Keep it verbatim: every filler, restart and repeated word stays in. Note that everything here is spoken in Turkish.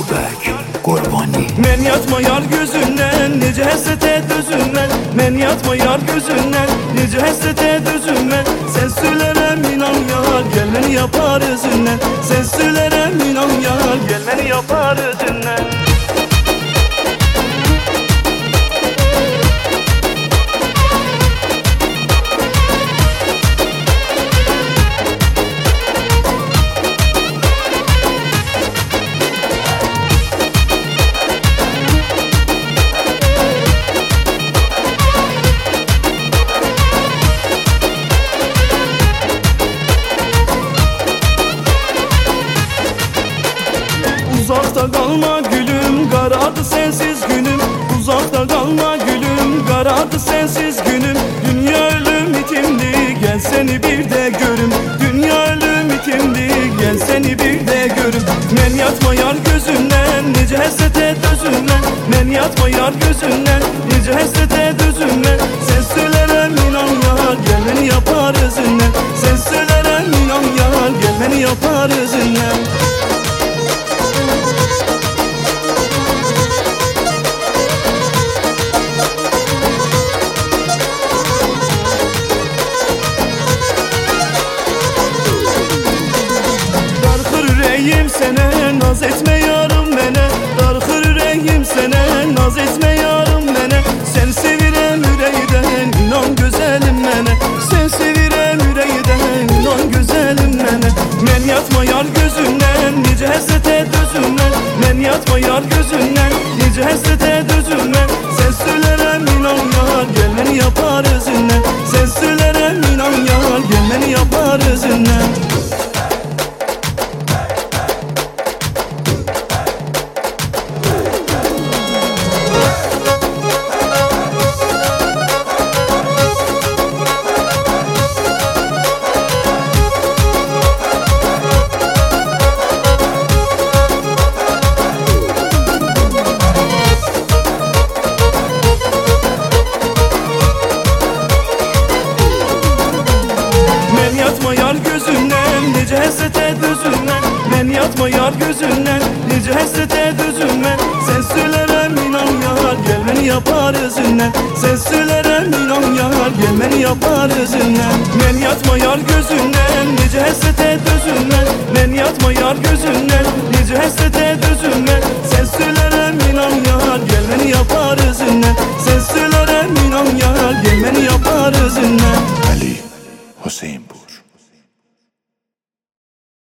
bek Qurbani. Men yatma yar gözünden, nece hasrete dözünmen. Men yatma yar gözünden, nece hasrete dözünmen. Sen söylerem inan yar, gel beni yapar özünden. Sen söylerem inan yar, gel beni yapar özünden. Uzakta kalma gülüm, karardı sensiz günüm. Uzakta kalma gülüm, karardı sensiz günüm. Dünya ölüm itimdi, gel seni bir de görüm. Dünya ölüm itimdi, gel seni bir de görüm. Men yatma yar gözünden, nece hasrete dözünmen. Men yatma yar gözünden, nece hasrete dözünmen. Sen söylerem inan yar, gel beni yapar özünden. Sen söylerem inan yar, gel beni yapar özünden. Yüreğim sene, naz etme yarım mene. Darxır yüreğim sene, naz etme yarım mene. Sen sevirem yüreğiden, inan güzelim mene. Sen sevirem yüreğiden, inan güzelim mene. Men yatma yar gözünden, nice hasrete dözünmen. Men yatma yar gözünden, nice hasrete dözünmen. Sen söylerem inan yar, gel beni yapar özünden. Sen söylerem inan yar, gel beni yapar özünden. Men yatma yar gözünden, nece hasrete dözünmen. Men yatma yar gözünden, nece hasrete dözünmen. Sen söylerem inan yar, gel beni yapar özünden. Sen söylerem inan yar, gel beni yapar özünden. Men yatma yar gözünden, nece hasrete dözünmen. Men yatma yar gözünden, nece hasrete dözünmen. Sen söylerem inan yar, gel beni yapar özünden. Sen söylerem inan yar, gel beni yapar özünden. Ali Hüseyin bu.